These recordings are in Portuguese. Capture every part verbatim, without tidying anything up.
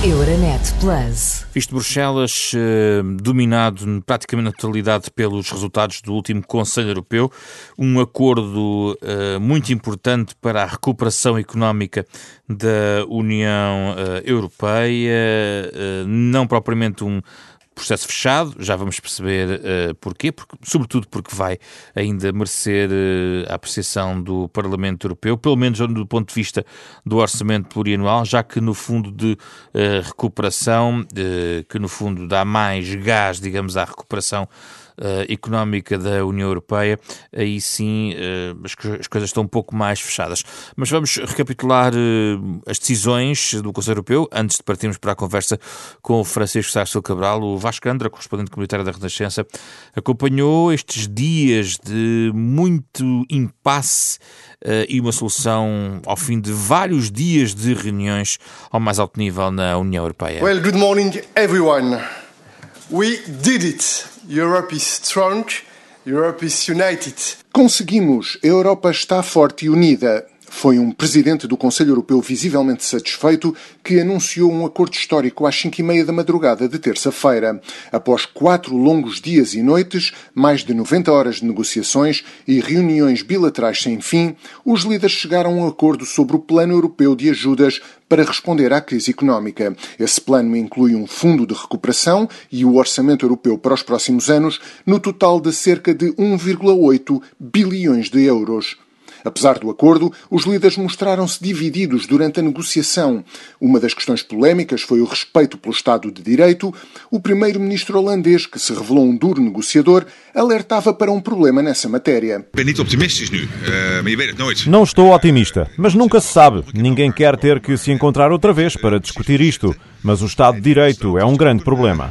Euronet Plus. Visto Bruxelas eh, dominado praticamente na totalidade pelos resultados do último Conselho Europeu, um acordo eh, muito importante para a recuperação económica da União eh, Europeia, eh, não propriamente um processo fechado, já vamos perceber uh, porquê, porque, sobretudo porque vai ainda merecer uh, a apreciação do Parlamento Europeu, pelo menos do ponto de vista do orçamento plurianual, já que no fundo de uh, recuperação, uh, que no fundo dá mais gás, digamos, à recuperação Uh, económica da União Europeia, aí sim uh, as, as coisas estão um pouco mais fechadas. Mas vamos recapitular uh, as decisões do Conselho Europeu, antes de partirmos para a conversa com o Francisco Sá Cabral. O Vasco Andra, correspondente comunitário da Renascença, acompanhou estes dias de muito impasse uh, e uma solução ao fim de vários dias de reuniões ao mais alto nível na União Europeia. Well, good morning everyone. We did it. Europe is strong. Europe is united. Conseguimos. A Europa está forte e unida. Foi um presidente do Conselho Europeu visivelmente satisfeito que anunciou um acordo histórico às cinco e meia da madrugada de terça-feira. Após quatro longos dias e noites, mais de noventa horas de negociações e reuniões bilaterais sem fim, os líderes chegaram a um acordo sobre o Plano Europeu de Ajudas para responder à crise económica. Esse plano inclui um fundo de recuperação e o orçamento europeu para os próximos anos, no total de cerca de um vírgula oito bilhões de euros. Apesar do acordo, os líderes mostraram-se divididos durante a negociação. Uma das questões polémicas foi o respeito pelo Estado de Direito. O primeiro-ministro holandês, que se revelou um duro negociador, alertava para um problema nessa matéria. Não estou otimista, mas nunca se sabe. Ninguém quer ter que se encontrar outra vez para discutir isto. Mas o Estado de Direito é um grande problema.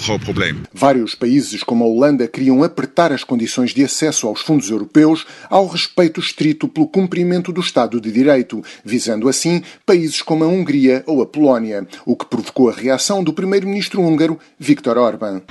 Vários países, como a Holanda, queriam apertar as condições de acesso aos fundos europeus ao respeito estrito pelo cumprimento do Estado de Direito, visando assim países como a Hungria ou a Polónia, o que provocou a reação do primeiro-ministro húngaro, Viktor Orbán.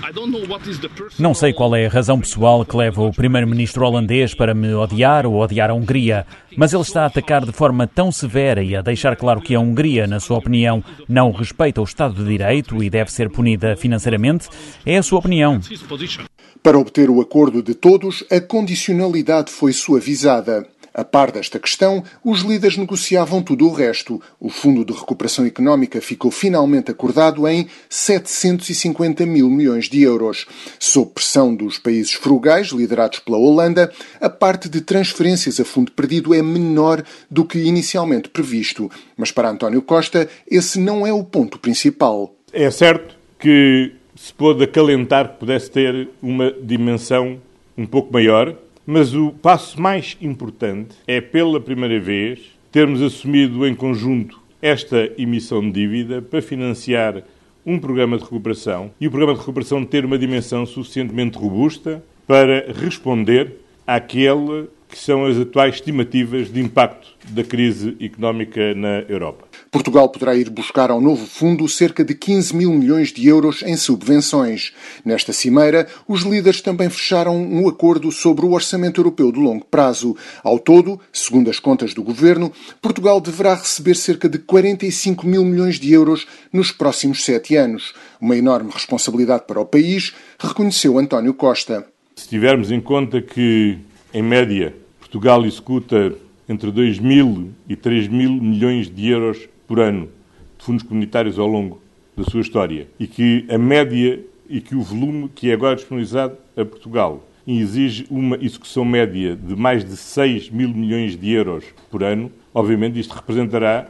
Não sei qual é a razão pessoal que leva o primeiro-ministro holandês para me odiar ou odiar a Hungria, mas ele está a atacar de forma tão severa e a deixar claro que a Hungria, na sua opinião, não respeita o Estado de Direito e deve ser punida financeiramente. É a sua opinião. Para obter o acordo de todos, a condicionalidade foi suavizada. A par desta questão, os líderes negociavam tudo o resto. O Fundo de Recuperação Económica ficou finalmente acordado em setecentos e cinquenta mil milhões de euros. Sob pressão dos países frugais, liderados pela Holanda, a parte de transferências a fundo perdido é menor do que inicialmente previsto. Mas para António Costa, esse não é o ponto principal. É certo que se pôde acalentar que pudesse ter uma dimensão um pouco maior, mas o passo mais importante é, pela primeira vez, termos assumido em conjunto esta emissão de dívida para financiar um programa de recuperação e o programa de recuperação ter uma dimensão suficientemente robusta para responder àquele que são as atuais estimativas de impacto da crise económica na Europa. Portugal poderá ir buscar ao novo fundo cerca de quinze mil milhões de euros em subvenções. Nesta cimeira, os líderes também fecharam um acordo sobre o orçamento europeu de longo prazo. Ao todo, segundo as contas do governo, Portugal deverá receber cerca de quarenta e cinco mil milhões de euros nos próximos sete anos. Uma enorme responsabilidade para o país, reconheceu António Costa. Se tivermos em conta que, em média, Portugal executa entre dois mil e três mil milhões de euros por ano de fundos comunitários ao longo da sua história e que a média e que o volume que é agora disponibilizado a Portugal exige uma execução média de mais de seis mil milhões de euros por ano, obviamente isto representará,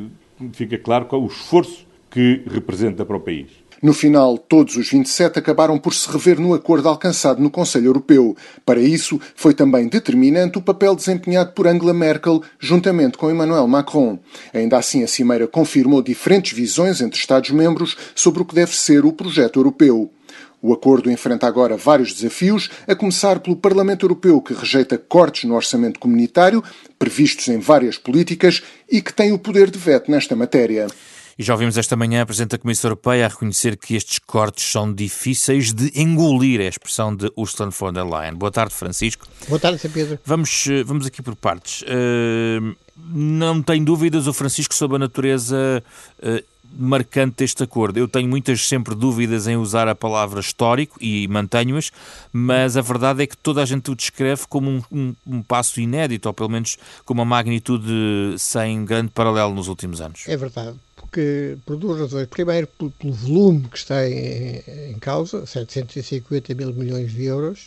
fica claro, qual o esforço que representa para o país. No final, todos os vinte e sete acabaram por se rever no acordo alcançado no Conselho Europeu. Para isso, foi também determinante o papel desempenhado por Angela Merkel juntamente com Emmanuel Macron. Ainda assim, a Cimeira confirmou diferentes visões entre Estados-membros sobre o que deve ser o projeto europeu. O acordo enfrenta agora vários desafios, a começar pelo Parlamento Europeu, que rejeita cortes no orçamento comunitário, previstos em várias políticas, e que tem o poder de veto nesta matéria. E já ouvimos esta manhã a Presidente da Comissão Europeia a reconhecer que estes cortes são difíceis de engolir, é a expressão de Ursula von der Leyen. Boa tarde, Francisco. Boa tarde, Sr. Pedro. Vamos, vamos aqui por partes. Uh, Não tem dúvidas o Francisco sobre a natureza uh, marcante deste acordo. Eu tenho muitas sempre dúvidas em usar a palavra histórico e mantenho-as, mas a verdade é que toda a gente o descreve como um, um, um passo inédito, ou pelo menos com uma magnitude sem grande paralelo nos últimos anos. É verdade, porque por duas razões. Primeiro, pelo, pelo volume que está em, em causa, setecentos e cinquenta mil milhões de euros,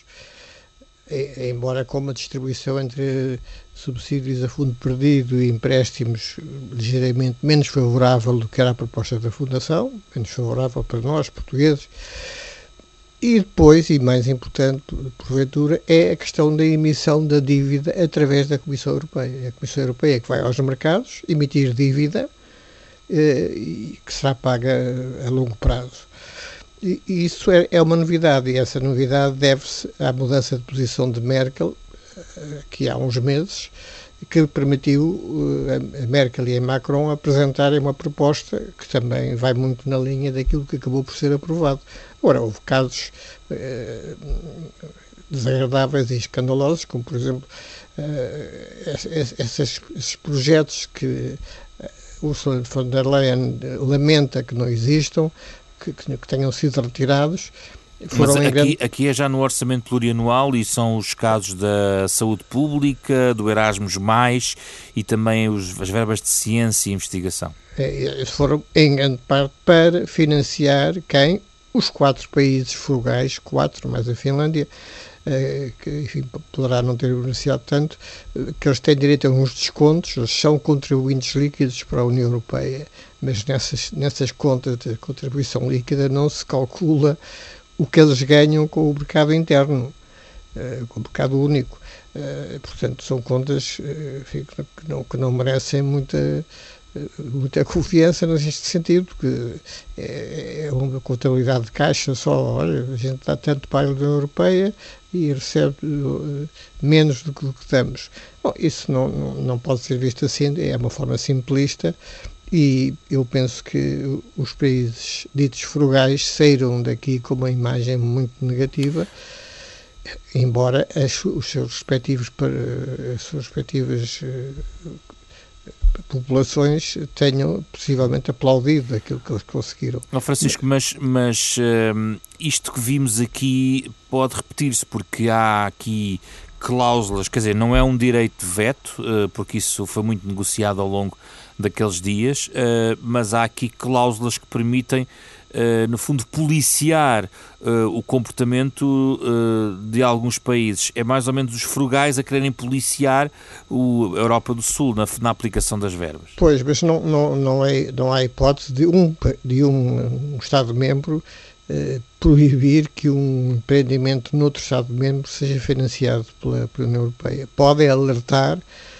e, embora com uma distribuição entre subsídios a fundo perdido e empréstimos ligeiramente menos favorável do que era a proposta da Fundação, menos favorável para nós, portugueses. E depois, e mais importante, porventura, é a questão da emissão da dívida através da Comissão Europeia. É a Comissão Europeia que vai aos mercados emitir dívida eh, que será paga a longo prazo. E isso é, é uma novidade, e essa novidade deve-se à mudança de posição de Merkel, que há uns meses, que permitiu a Merkel e a Macron apresentarem uma proposta que também vai muito na linha daquilo que acabou por ser aprovado. Agora, houve casos eh, desagradáveis e escandalosos, como, por exemplo, eh, esses, esses projetos que Ursula von der Leyen lamenta que não existam, que, que tenham sido retirados. Mas aqui, grande... aqui é já no orçamento plurianual e são os casos da saúde pública, do Erasmus mais, e também os, as verbas de ciência e investigação. É, foram em grande parte para financiar quem? Os quatro países frugais, quatro mais a Finlândia, eh, que enfim, poderá não ter beneficiado tanto, que eles têm direito a uns descontos, eles são contribuintes líquidos para a União Europeia, mas nessas, nessas contas de contribuição líquida não se calcula o que eles ganham com o mercado interno, uh, com o mercado único. Uh, portanto, são contas uh, enfim, que, não, que não merecem muita, uh, muita confiança neste sentido, porque é, é uma contabilidade de caixa só. Olha, a gente dá tanto para a União Europeia e recebe uh, menos do que, do que damos. Bom, isso não, não, não pode ser visto assim, é uma forma simplista. E eu penso que os países ditos frugais saíram daqui com uma imagem muito negativa, embora as, os seus respectivos, as suas respectivas uh, populações tenham possivelmente aplaudido aquilo que eles conseguiram. Não, Francisco, mas, mas uh, isto que vimos aqui pode repetir-se, porque há aqui cláusulas, quer dizer, não é um direito de veto, uh, porque isso foi muito negociado ao longo daqueles dias, uh, mas há aqui cláusulas que permitem, uh, no fundo, policiar uh, o comportamento uh, de alguns países. É mais ou menos os frugais a quererem policiar o, a Europa do Sul na, na aplicação das verbas. Pois, mas não, não, não, é, não há hipótese de um, de um, um Estado-membro uh, proibir que um empreendimento noutro Estado-membro seja financiado pela, pela União Europeia. Podem alertar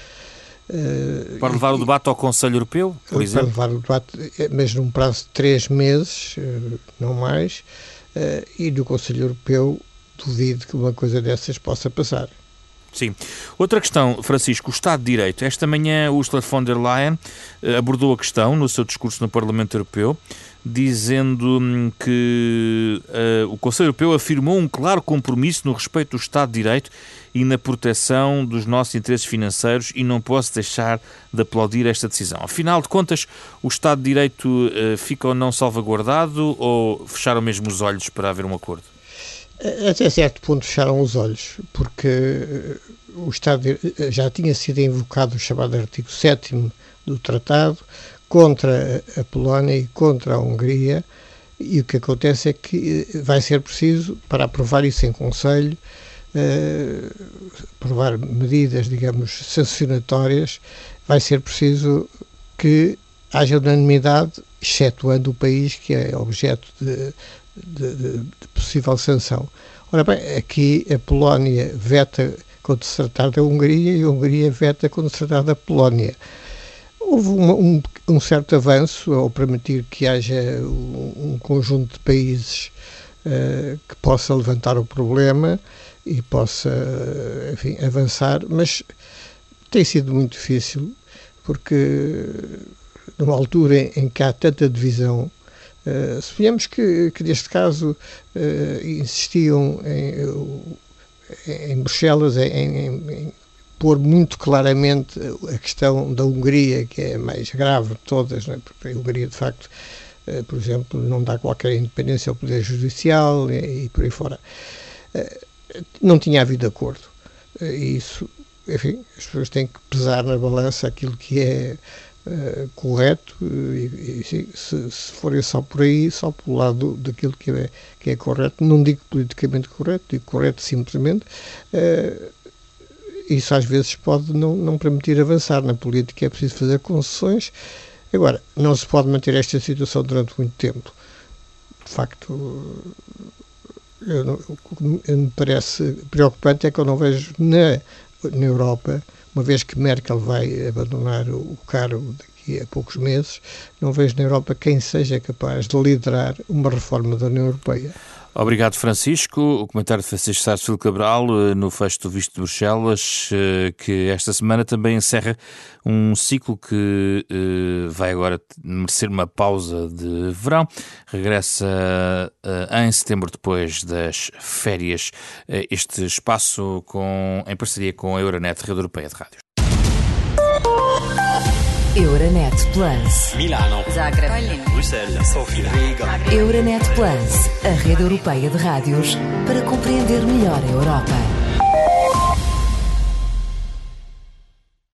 Uh, para levar o debate ao Conselho Europeu, por exemplo? Para levar o debate, mas num prazo de três meses, uh, não mais, uh, e no Conselho Europeu duvido que uma coisa dessas possa passar. Sim. Outra questão, Francisco, o Estado de Direito. Esta manhã Ursula von der Leyen uh, abordou a questão no seu discurso no Parlamento Europeu, dizendo que uh, o Conselho Europeu afirmou um claro compromisso no respeito do Estado de Direito e na proteção dos nossos interesses financeiros, e não posso deixar de aplaudir esta decisão. Afinal de contas, o Estado de Direito uh, fica ou não salvaguardado, ou fecharam mesmo os olhos para haver um acordo? Até certo ponto fecharam os olhos, porque o Estado de, já tinha sido invocado o chamado artigo sétimo do Tratado contra a Polónia e contra a Hungria, e o que acontece é que vai ser preciso, para aprovar isso em Conselho, uh, aprovar medidas, digamos, sancionatórias, vai ser preciso que haja unanimidade, excetuando o país que é objeto de De, de, de possível sanção. Ora bem, aqui a Polónia veta quando se tratar da Hungria e a Hungria veta quando se tratar da Polónia. Houve um, um, um certo avanço ao permitir que haja um, um conjunto de países uh, que possa levantar o problema e possa, enfim, avançar, mas tem sido muito difícil, porque numa altura em que há tanta divisão. Uh, suponhamos que, que neste caso uh, insistiam em, em Bruxelas em, em, em pôr muito claramente a questão da Hungria, que é a mais grave de todas, não é? Porque a Hungria, de facto, por exemplo, não dá qualquer independência ao Poder Judicial e, e por aí fora. Não tinha havido acordo. E isso, enfim, as pessoas têm que pesar na balança aquilo que é uh, correto e, e se, se forem só por aí, só pelo lado daquilo que é, que é correto, não digo politicamente correto, digo correto simplesmente, uh, isso às vezes pode não, não permitir avançar. Na política é preciso fazer concessões. Agora, não se pode manter esta situação durante muito tempo. De facto, eu não, o que me parece preocupante é que eu não vejo na, na Europa, uma vez que Merkel vai abandonar o, o cargo daqui a poucos meses, não vejo na Europa quem seja capaz de liderar uma reforma da União Europeia. Obrigado, Francisco. O comentário de Francisco Sá de Filho Cabral no fecho do Visto de Bruxelas, que esta semana também encerra um ciclo que vai agora merecer uma pausa de verão. Regressa em setembro, depois das férias, este espaço com, em parceria com a Euronet, Rede Europeia de Rádios. Euronet Plus. Milano. Zagreb. Bruxelas. Sofia. Riga. Euronet Plus, a rede europeia de rádios para compreender melhor a Europa.